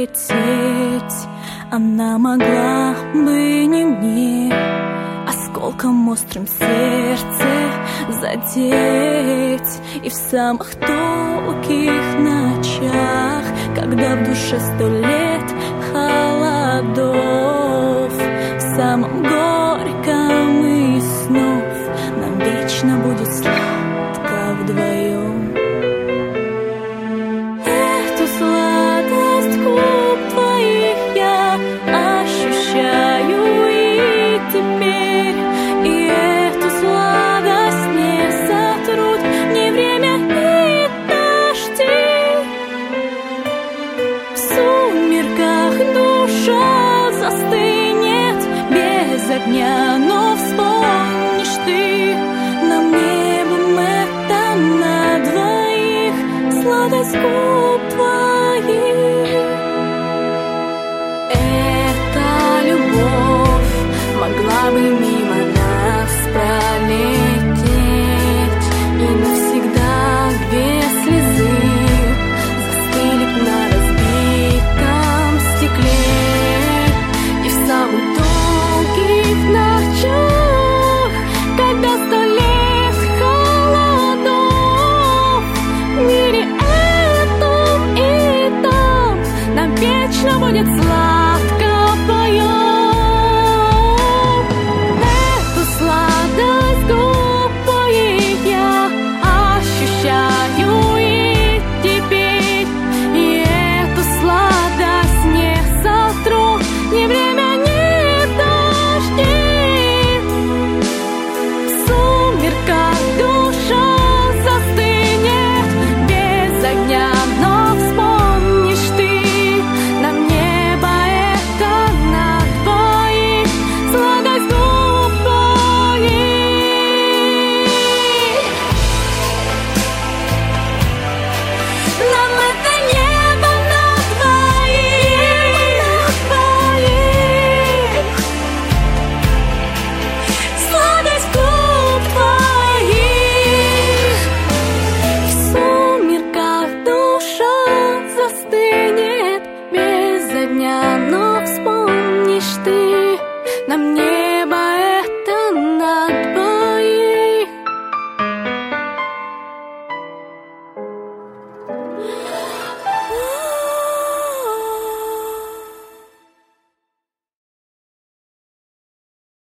улететь. Она могла бы не мне осколком острым сердце задеть. И в самых тонких ночах, когда в душе 100 лет холодов, в самом горьком из снов нам вечно будет сладко вдвоем. Эту сладость губ твоих я ощущаю и теперь, и эту сладость не сотрут ни время, ни дожди. В сумерках душа застынет без огня, но вспомнишь ты нам небом это на двоих сладость губ твоих. Эта любовь могла бы мимо нас пролететь, и навсегда 2 слезы застыли б на разбитом стекле. И в самых долгих ночах, когда 100 лет холодов, в мире этом и там нам вечно будет сладко вдвоем. Эту сладость губ твоих я ощущаю и теперь, и эту сладость не сотру ни время, ни дожди. В сумерках душа застынет без огня, но вспомнишь ты нам небо это на двоих сладость губ твоих. Нам это небо на двоих, сладость губ твоих. В сумерках душа застынет без огня, но вспомнишь ты нам